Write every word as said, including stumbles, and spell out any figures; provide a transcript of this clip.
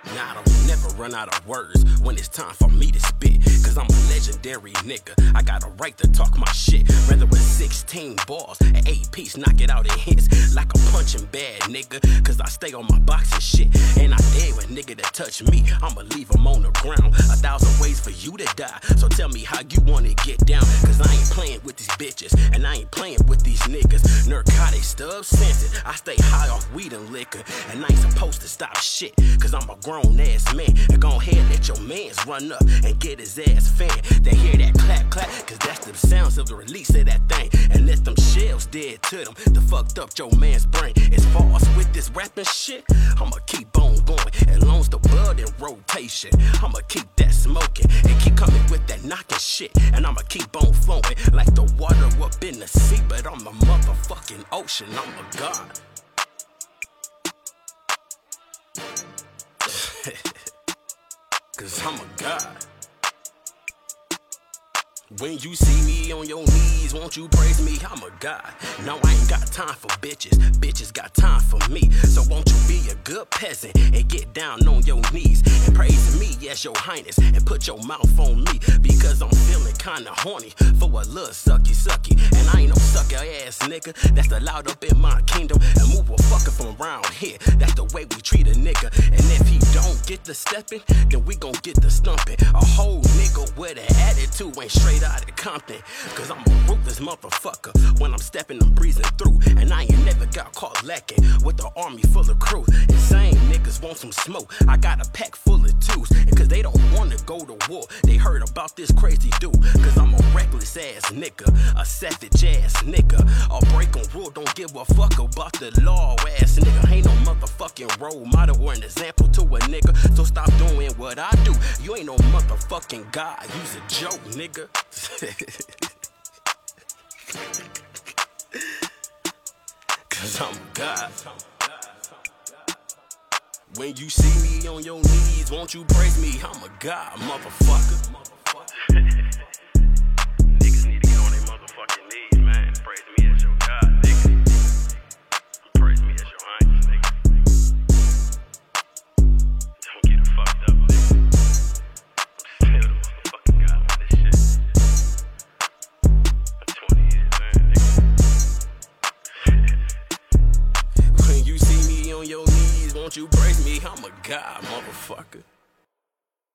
Now I don't never run out of words when it's time for me to spit, cause I'm a legendary nigga. I got a right to talk my shit, whether it's sixteen balls, an eight piece, knock it out in hits like a punching bag, nigga. Cause I stay on my boxing shit, and I dare a nigga to touch me, I'ma leave him on the ground. A thousand ways for you to die, so tell me how you wanna get down. Cause I ain't playing with these bitches, and I ain't playing with these niggas. Narcotic stuff scented, I stay high off weed and liquor, and I ain't supposed to stop shit, cause I'm a grown ass man. And go ahead, let your mans run up and get his ass fanned. They hear that clap clap, cause that's the sounds of the release of that thing. And let them shells dead to them, the fucked up your man's brain. As far as with this rapping shit, I'ma keep on going, as long as the blood in rotation. I'ma keep that smoking, and keep coming with that knocking shit. And I'ma keep on flowing, like the water up in the sea. But I'm a motherfucking ocean, I'm a god. Cause I'm a god. When you see me on your knees, won't you praise me? I'm a god. No, I ain't got time for bitches. Bitches got time for me. So won't you be a good peasant and get down on your knees and praise me as your highness and put your mouth on me, because I'm feeling kinda horny for a little sucky sucky. And I ain't no sucker ass nigga that's allowed up in my kingdom. And move a fucker from around here, that's the way we treat a nigga. And if he don't get the stepping, then we gon' get the stumping. A whole nigga with an attitude ain't straight out of Compton, cause I'm a ruthless motherfucker when I'm stepping and breezing through. And I ain't never got caught lacking with the army full of crew. Insane niggas want some smoke, I got a pack full of twos. And cause they don't wanna go to war, they heard about this crazy dude. Cause I'm a reckless ass nigga, a savage ass nigga, a breaking rule, don't give a fuck about the law ass nigga. Ain't no motherfucking role model or an example to a nigga, so stop doing what I do. You ain't no motherfucking god, you's a joke, nigga. Cause I'm a god. When you see me on your knees, won't you praise me? I'm a god, motherfucker. Niggas need to get on their motherfucking knees, man. Praise me as your god, nigga. Praise me as your highness, nigga. Don't get it fucked up, nigga. I'm still the motherfucking god on this shit. twenty years, man, nigga. When you see me on your knees, won't you praise me? I'm a god, motherfucker.